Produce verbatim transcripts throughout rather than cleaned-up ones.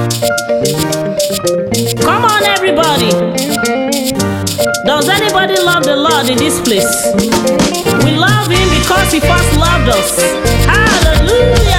Come on, everybody. Does anybody love the Lord in this place? We love Him because He first loved us. Hallelujah.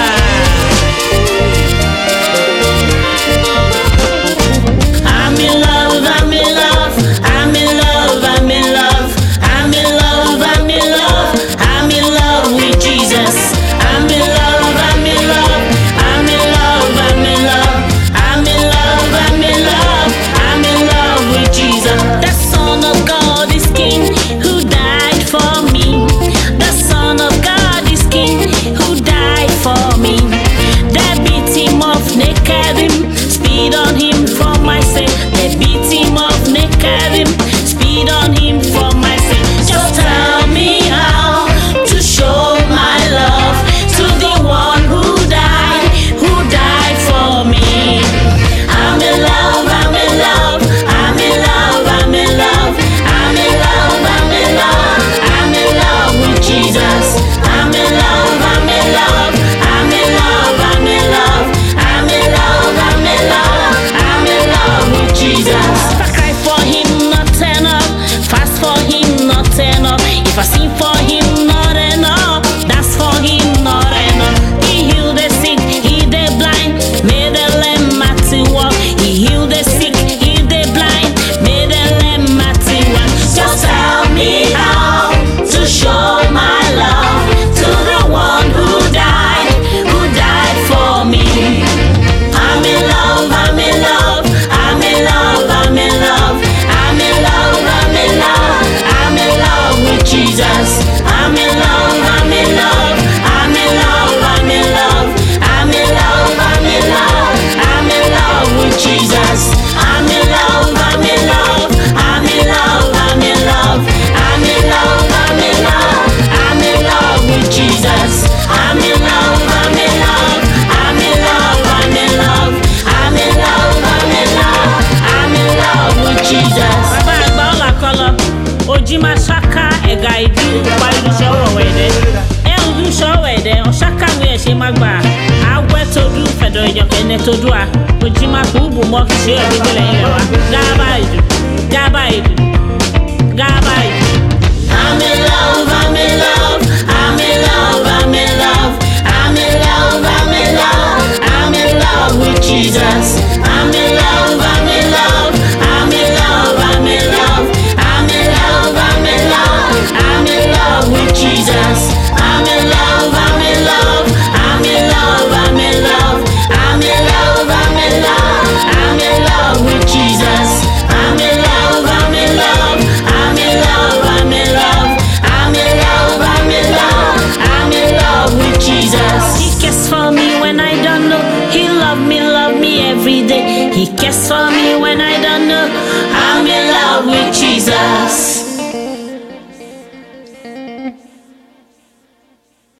I'm in love, I'm in love, I'm in love, I'm in love, I'm in love, I'm in love, I'm in love with Jesus. I'm in love, I'm in love, I'm in love, I'm in love, I'm in love, I'm in love, I'm in love with Jesus. The Son of God is King who died for me. The Son of God is King who died for me. They beat Him off, naked Him, speed on Him for my sake. They beat Him off, naked Him, speed on Him for my sake. Just tell me how to show my love to the one who died, who died for me. I'm in love, I'm in love, I'm in love, I'm in love, I'm in love, I'm in love, I'm in love with Jesus. I'm in love, I'm in love, I'm in love, I'm in love, I'm in love, I'm in love, I'm in love with Jesus. If I cry for Him, not enough. Fast for Him, not enough. If I sing for Him, not enough. That's for Him, not enough. He healed the sick, He the blind, made the lame to walk. He healed the sick, He the blind, made the lame to walk. Just tell me how to show my love to the one who died, who died for me. I'm in love, I'm in love, I'm in love, I'm in love, I'm in love, I'm in love, I'm in love with Jesus. I'm in love, I'm in love, I'm in love, I'm in love, I'm in love, I'm in love, I'm in love with Jesus. I'm in love, I'm in love, I'm in love, I'm in love, I'm in love, I'm in love, I'm in love with Jesus. I'm in love, I'm in love, I'm in love, I'm in love, I'm in love, I'm in love, I'm in love with Jesus. Baba agba ola kolo, oji ma shaka ega idu pa idu showo wede. E udu showo wede, o shaka mi e se magba. Awe todu fedo ijoke ne todu a. Oji ma ku bu mo ki se e gbele yin wa. Gaba idu, gaba idu, gaba idu. I'm in love, I'm in love, I'm in love, I'm in love, I'm in love, I'm in love, I'm in love with Jesus. I'm in love, I'm in love, I'm in love, I'm in love, I'm in love, I'm in love, I'm in love with Jesus. I'm in love, I'm in love, I'm in love, I'm in love, I'm in love, I'm in love, I'm in love with Jesus. I'm in love, I'm in love, I'm in love, I'm in love, I'm in love, I'm in love, I'm in love with Jesus. He cares for me when I don't know. He love me, love me every day. He cares for me when I don't know. I'm in love with Jesus.